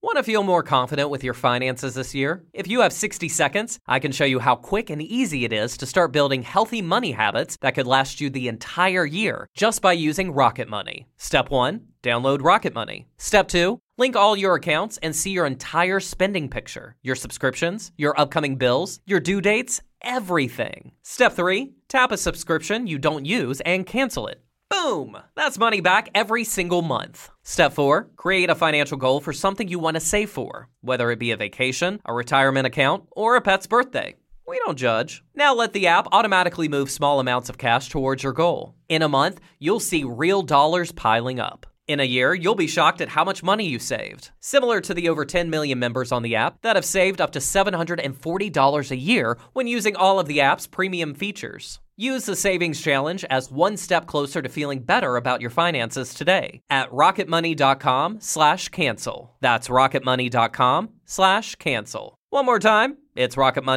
Want to feel more confident with your finances this year? If you have 60 seconds, I can show you how quick and easy it is to start building healthy money habits that could last you the entire year just by using Rocket Money. Step 1, download Rocket Money. Step 2, link all your accounts and see your entire spending picture, your subscriptions, your upcoming bills, your due dates, everything. Step 3, tap a subscription you don't use and cancel it. Boom! That's money back every single month. Step 4, create a financial goal for something you want to save for, whether it be a vacation, a retirement account, or a pet's birthday. We don't judge. Now let the app automatically move small amounts of cash towards your goal. In a month, you'll see real dollars piling up. In a year, you'll be shocked at how much money you saved. Similar to the over 10 million members on the app that have saved up to $740 a year when using all of the app's premium features. Use the Savings Challenge as one step closer to feeling better about your finances today at rocketmoney.com/cancel. That's rocketmoney.com/cancel. One more time, it's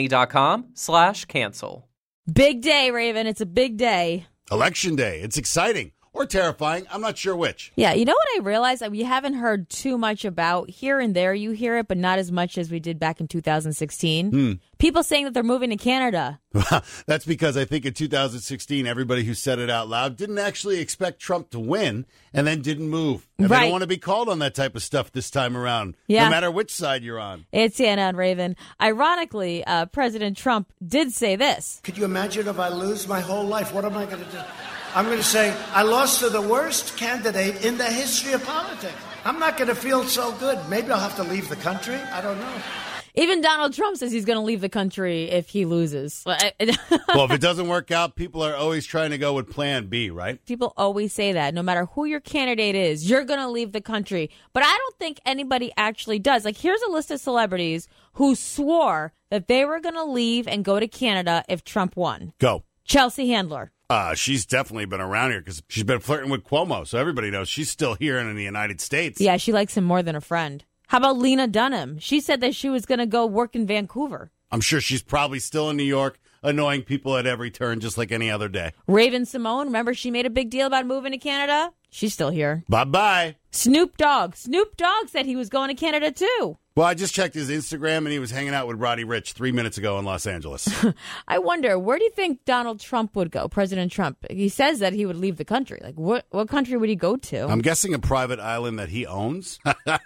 rocketmoney.com/cancel. Big day, Raven. It's a big day. Election day. It's exciting. Or terrifying. I'm not sure which. Yeah, you know what I realized? We haven't heard too much about. Here and there you hear it, but not as much as we did back in 2016. People saying that they're moving to Canada. That's because I think in 2016, everybody who said it out loud didn't actually expect Trump to win and then didn't move. And they don't want to be called on that type of stuff this time around, no matter which side you're on. It's Anna and Raven. Ironically, President Trump did say this. Could you imagine if I lose my whole life? What am I going to do? I'm going to say, I lost to the worst candidate in the history of politics. I'm not going to feel so good. Maybe I'll have to leave the country. I don't know. Even Donald Trump says he's going to leave the country if he loses. Well, if it doesn't work out, people are always trying to go with plan B, right? People always say that. No matter who your candidate is, you're going to leave the country. But I don't think anybody actually does. Like, here's a list of celebrities who swore that they were going to leave and go to Canada if Trump won. Go. Chelsea Handler. She's definitely been around here because she's been flirting with Cuomo, so everybody knows she's still here in the United States. Yeah, she likes him more than a friend. How about Lena Dunham? She said that she was going to go work in Vancouver. I'm sure she's probably still in New York, annoying people at every turn just like any other day. Raven Simone, remember she made a big deal about moving to Canada? She's still here. Bye-bye. Snoop Dogg. Snoop Dogg said he was going to Canada too. Well, I just checked his Instagram, and he was hanging out with Roddy Ricch 3 minutes ago in Los Angeles. I wonder, where do you think Donald Trump would go, President Trump? He says that he would leave the country. Like, what country would he go to? I'm guessing a private island that he owns.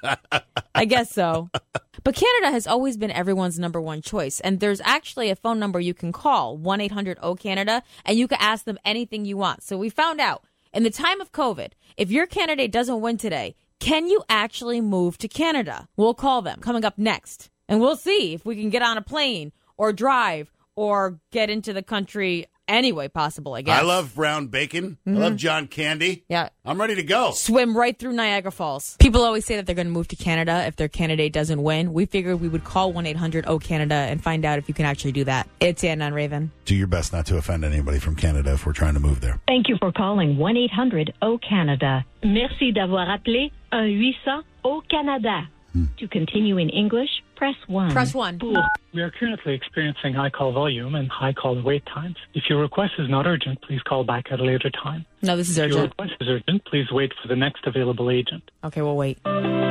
I guess so. But Canada has always been everyone's number one choice. And there's actually a phone number you can call, 1-800-O-Canada, and you can ask them anything you want. So we found out, in the time of COVID, if your candidate doesn't win today, can you actually move to Canada? We'll call them coming up next. And we'll see if we can get on a plane or drive or get into the country any way possible, I guess. I love brown bacon. I love John Candy. Yeah. I'm ready to go. Swim right through Niagara Falls. People always say that they're going to move to Canada if their candidate doesn't win. We figured we would call 1-800-O-Canada and find out if you can actually do that. It's Anna and Raven. Do your best not to offend anybody from Canada if we're trying to move there. Thank you for calling 1-800-O-Canada. Merci d'avoir appelé 1-800-O-Canada. To continue in English, press 1. Press 1. We are currently experiencing high call volume and high call wait times. If your request is not urgent, please call back at a later time. No, this is urgent. If your request is urgent, please wait for the next available agent. Okay, we'll wait.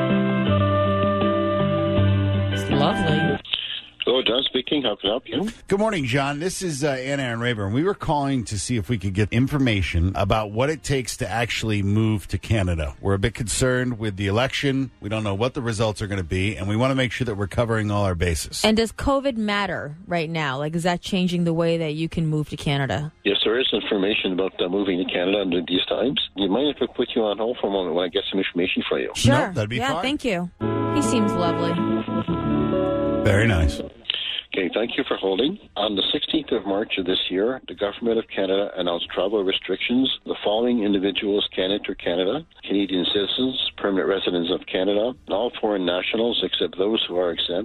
It's lovely. Hello, John speaking. How can I help you? Good morning, John. This is Anna and Raven. We were calling to see if we could get information about what it takes to actually move to Canada. We're a bit concerned with the election. We don't know what the results are going to be, and we want to make sure that we're covering all our bases. And does COVID matter right now? Like, is that changing the way that you can move to Canada? Yes, there is information about moving to Canada under these times. Do you mind if I put you on hold for a moment while I get some information for you? Sure. No, that'd be fine. Yeah, thank you. He seems lovely. Very nice. Okay, thank you for holding. On the 16th of March of this year, the Government of Canada announced travel restrictions. The following individuals can enter Canada: Canadian citizens, permanent residents of Canada, and all foreign nationals except those who are exempt are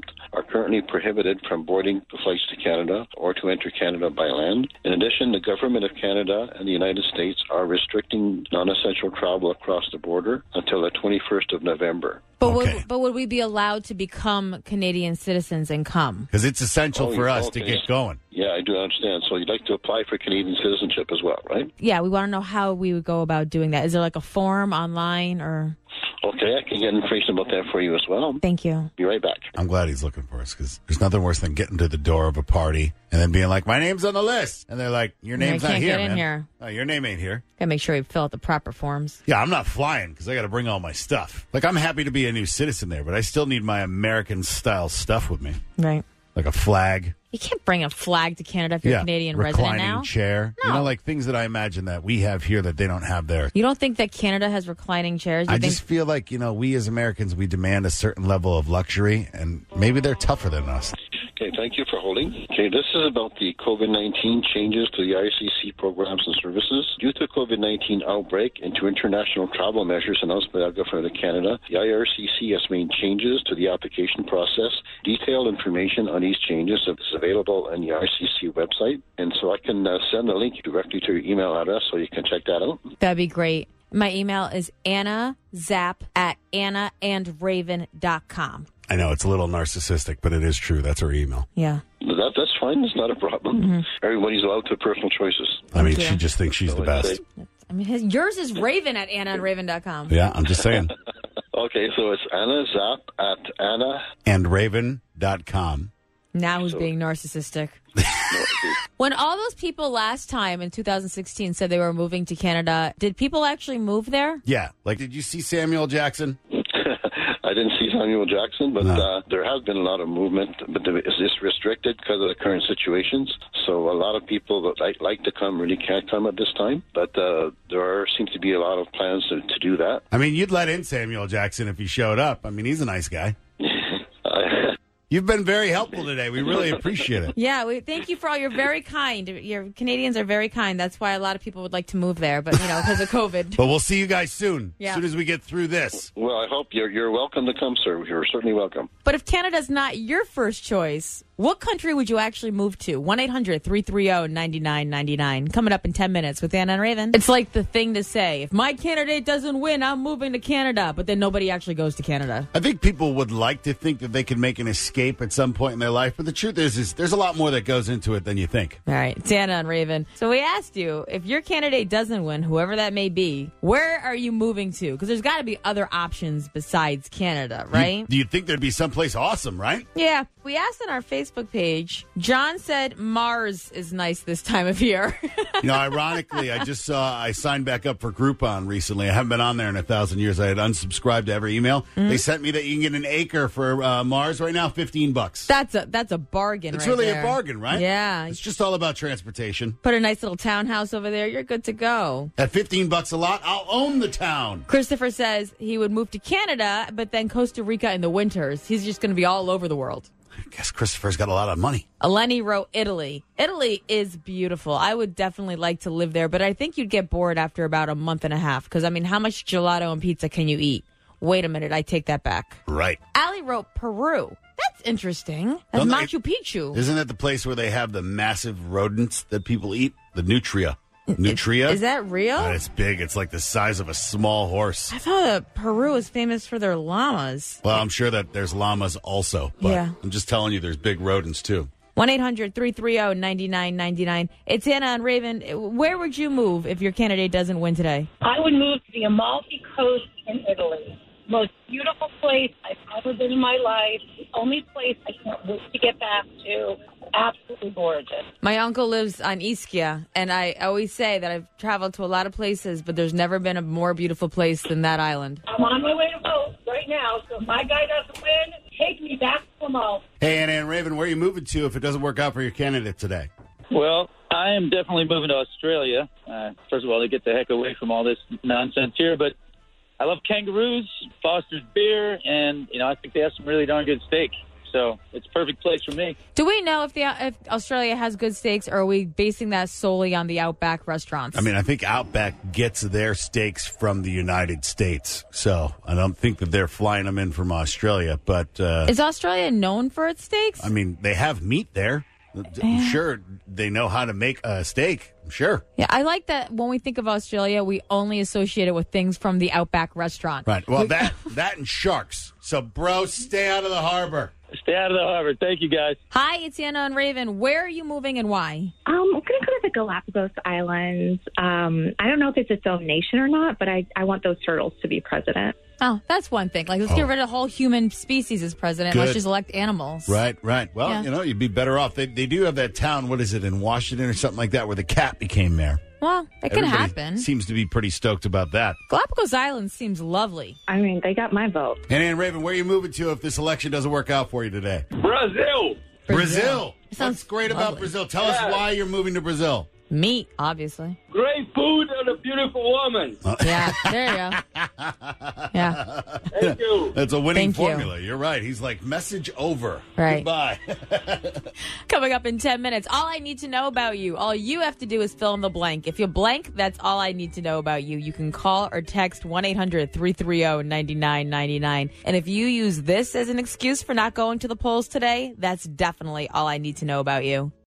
currently prohibited from boarding the flights to Canada or to enter Canada by land. In addition, the Government of Canada and the United States are restricting non-essential travel across the border until the 21st of November. But, Okay. would we be allowed to become Canadian citizens and come? Because it's essential for us to okay. get going. Yeah, I do understand. So you'd like to apply for Canadian citizenship as well, right? Yeah, we want to know how we would go about doing that. Is there like a form online or? Okay, I can get information about that for you as well. Thank you. Be right back. I'm glad he's looking for us because there's nothing worse than getting to the door of a party and then being like, my name's on the list. And they're like, your name's I not can't here, get in man. here. Oh, your name ain't here. Gotta make sure we fill out the proper forms. Yeah, I'm not flying because I got to bring all my stuff. Like, I'm happy to be a new citizen there, but I still need my American-style stuff with me. Right. Like a flag. You can't bring a flag to Canada if you're a Canadian resident reclining now. chair. No. You know, like things that I imagine that we have here that they don't have there. You don't think that Canada has reclining chairs? You I think just feel like, we as Americans, we demand a certain level of luxury, and maybe they're tougher than us. Okay, thank you for holding. Okay, this is about the COVID-19 changes to the IRCC programs and services. Due to COVID-19 outbreak and to international travel measures announced by the Government of Canada, the IRCC has made changes to the application process. Detailed information on these changes is available on the IRCC website, and so I can send a link directly to your email address so you can check that out. that'd be great. My email is annazap@annaandraven.com. I know it's a little narcissistic, but it is true. That's our email. Yeah. That's fine. It's not a problem. Everybody's allowed to personal choices. I mean, you. she just thinks she's the best. I mean, yours is Raven at annaandraven.com. Yeah, I'm just saying. Okay, so it's annazap@anna. And Raven.com. Now who's being narcissistic? When all those people last time in 2016 said they were moving to Canada, did people actually move there? Yeah. Like, did you see Samuel Jackson? I didn't see Samuel Jackson, but there has been a lot of movement. But is this restricted because of the current situations? So a lot of people that like to come really can't come at this time. But there seems to be a lot of plans to do that. I mean, you'd let in Samuel Jackson if he showed up. I mean, he's a nice guy. You've been very helpful today. We really appreciate it. Yeah, we thank you for all. You're very kind. Your Canadians are very kind. That's why a lot of people would like to move there, but because of COVID. But we'll see you guys soon. Yeah. As soon as we get through this. Well, I hope you're welcome to come, sir. You're certainly welcome. But if Canada's not your first choice, what country would you actually move to? 1-800-330-9999. Coming up in 10 minutes with Anna and Raven. It's like the thing to say. If my candidate doesn't win, I'm moving to Canada. But then nobody actually goes to Canada. I think people would like to think that they can make an escape at some point in their life, but the truth is there's a lot more that goes into it than you think. All right, it's Anna and Raven. So we asked you, if your candidate doesn't win, whoever that may be, where are you moving to? Because there's got to be other options besides Canada, right? Do you think there'd be someplace awesome, right? Yeah. We asked on our Facebook page. John said Mars is nice this time of year. Ironically, I signed back up for Groupon recently. I haven't been on there in 1,000 years. I had unsubscribed to every email. Mm-hmm. They sent me that you can get an acre for Mars right now, $15. That's a bargain. It's right really there. a bargain, right? Yeah. It's just all about transportation. Put a nice little townhouse over there. You're good to go. At $15 a lot, I'll own the town. Christopher says he would move to Canada, but then Costa Rica in the winters. He's just going to be all over the world. I guess Christopher's got a lot of money. Eleni wrote Italy. Italy is beautiful. I would definitely like to live there, but I think you'd get bored after about a month and a half. Because, how much gelato and pizza can you eat? Wait a minute, I take that back. Right. Allie wrote Peru. That's interesting. That's Machu Picchu. Isn't that the place where they have the massive rodents that people eat? The nutria. Nutria? Is that real? It's big. It's like the size of a small horse. I thought that Peru is famous for their llamas. Well, I'm sure that there's llamas also. But Yeah. I'm just telling you, there's big rodents too. 1-800-330-9999. It's Anna and Raven. Where would you move if your candidate doesn't win today? I would move to the Amalfi Coast in Italy. Most beautiful place I've ever been in my life. The only place I can't wait to get back to. Absolutely gorgeous. My uncle lives on Ischia, and I always say that I've traveled to a lot of places, but there's never been a more beautiful place than that island. I'm on my way to vote right now, so if my guy doesn't win, take me back to Amalfi. Hey, Anna and Raven, where are you moving to if it doesn't work out for your candidate today? Well, I am definitely moving to Australia. First of all, to get the heck away from all this nonsense here, but I love kangaroos, Foster's beer, and, I think they have some really darn good steak. so it's a perfect place for me. Do we know if Australia has good steaks, or are we basing that solely on the Outback restaurants? I mean, I think Outback gets their steaks from the United States, so I don't think that they're flying them in from Australia. But is Australia known for its steaks? I mean, they have meat there. I'm sure they know how to make a steak. I'm sure. Yeah, I like that when we think of Australia, we only associate it with things from the Outback restaurant. Right. Well, that and sharks. So, bro, stay out of the harbor. Stay out of the harbor. Thank you, guys. Hi, it's Anna and Raven. Where are you moving and why? I'm going to go to the Galapagos Islands. I don't know if it's its own nation or not, but I want those turtles to be president. Oh, that's one thing. Like, let's get rid of the whole human species as president. Good. Let's just elect animals. Right. Well, Yeah. you'd be better off. They do have that town, what is it, in Washington or something like that, where the cat became mayor. Well, it could Everybody happen. Seems to be pretty stoked about that. Galapagos Island seems lovely. I mean, they got my vote. And Ann Raven, where are you moving to if this election doesn't work out for you today? Brazil. Brazil. Sounds What's great about lovely. Brazil? Tell us why you're moving to Brazil. Meat, obviously. Great food and a beautiful woman. Yeah, there you go. Yeah. Thank you. That's a winning Thank you. formula. You're right. He's like, message over. Right. Goodbye. Coming up in 10 minutes, all I need to know about you. All you have to do is fill in the blank. If you blank, that's all I need to know about you. You can call or text 1-800-330-9999. And if you use this as an excuse for not going to the polls today, that's definitely all I need to know about you.